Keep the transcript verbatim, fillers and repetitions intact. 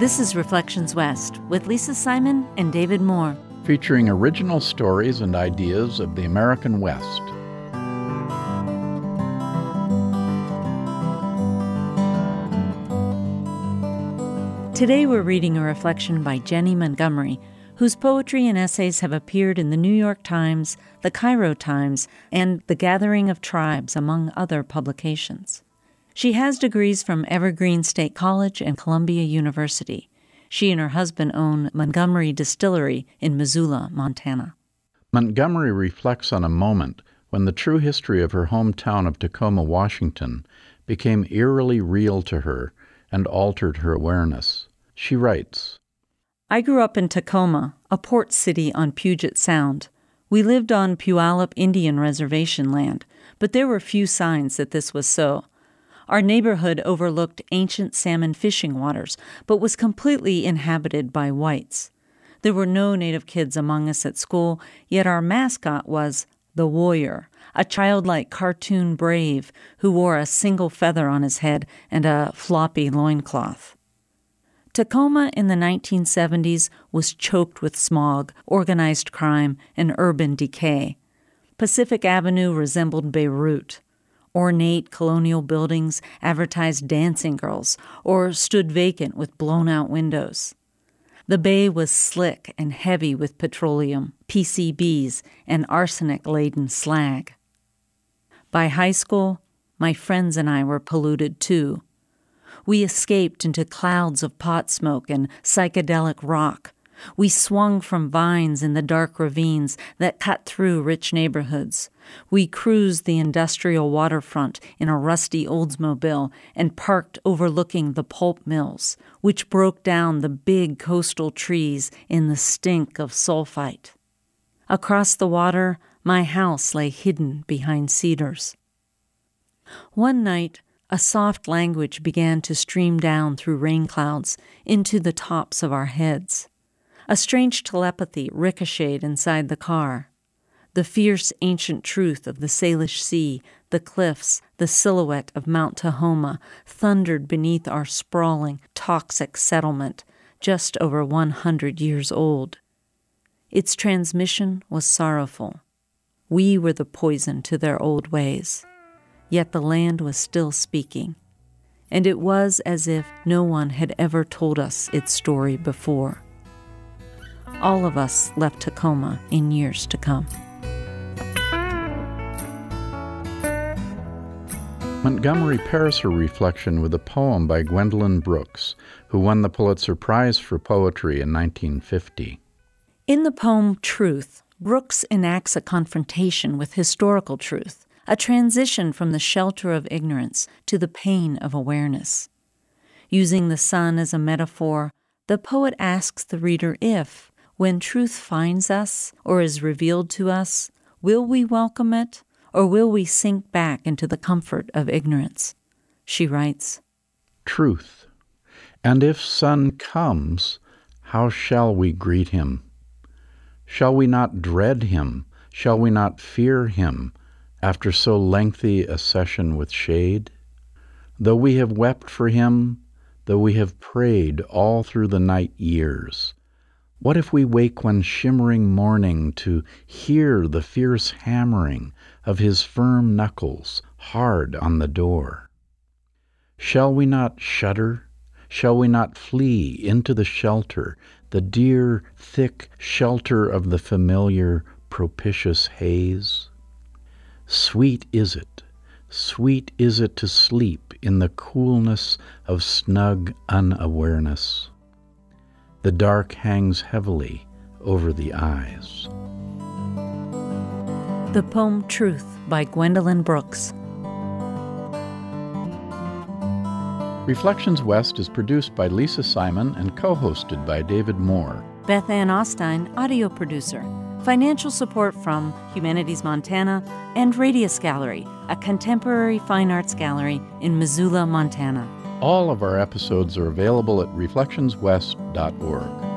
This is Reflections West with Lisa Simon and David Moore, featuring original stories and ideas of the American West. Today we're reading a reflection by Jenny Montgomery, whose poetry and essays have appeared in the New York Times, the Cairo Times, and the Gathering of Tribes, among other publications. She has degrees from Evergreen State College and Columbia University. She and her husband own Montgomery Distillery in Missoula, Montana. Montgomery reflects on a moment when the true history of her hometown of Tacoma, Washington, became eerily real to her and altered her awareness. She writes, I grew up in Tacoma, a port city on Puget Sound. We lived on Puyallup Indian Reservation land, but there were few signs that this was so. Our neighborhood overlooked ancient salmon fishing waters, but was completely inhabited by whites. There were no native kids among us at school, yet our mascot was the Warrior, a childlike cartoon brave who wore a single feather on his head and a floppy loincloth. Tacoma in the nineteen seventies was choked with smog, organized crime, and urban decay. Pacific Avenue resembled Beirut. Ornate colonial buildings advertised dancing girls or stood vacant with blown-out windows. The bay was slick and heavy with petroleum, P C Bs, and arsenic-laden slag. By high school, my friends and I were polluted too. We escaped into clouds of pot smoke and psychedelic rock. We swung from vines in the dark ravines that cut through rich neighborhoods. We cruised the industrial waterfront in a rusty Oldsmobile and parked overlooking the pulp mills, which broke down the big coastal trees in the stink of sulfite. Across the water, my house lay hidden behind cedars. One night, a soft language began to stream down through rain clouds into the tops of our heads. A strange telepathy ricocheted inside the car. The fierce ancient truth of the Salish Sea, the cliffs, the silhouette of Mount Tahoma thundered beneath our sprawling, toxic settlement, just over one hundred years old. Its transmission was sorrowful. We were the poison to their old ways. Yet the land was still speaking, and it was as if no one had ever told us its story before. All of us left Tacoma in years to come. Montgomery pairs her reflection with a poem by Gwendolyn Brooks, who won the Pulitzer Prize for Poetry in nineteen fifty. In the poem Truth, Brooks enacts a confrontation with historical truth, a transition from the shelter of ignorance to the pain of awareness. Using the sun as a metaphor, the poet asks the reader if, when truth finds us or is revealed to us, will we welcome it, or will we sink back into the comfort of ignorance? She writes, Truth. And if sun comes, how shall we greet him? Shall we not dread him? Shall we not fear him after so lengthy a session with shade? Though we have wept for him, though we have prayed all through the night years, what if we wake one shimmering morning to hear the fierce hammering of his firm knuckles hard on the door? Shall we not shudder? Shall we not flee into the shelter, the dear, thick shelter of the familiar, propitious haze? Sweet is it, sweet is it to sleep in the coolness of snug unawareness. The dark hangs heavily over the eyes. The poem Truth by Gwendolyn Brooks. Reflections West is produced by Lisa Simon and co-hosted by David Moore. Beth Ann Ostein, audio producer. Financial support from Humanities Montana and Radius Gallery, a contemporary fine arts gallery in Missoula, Montana. All of our episodes are available at reflections west dot org.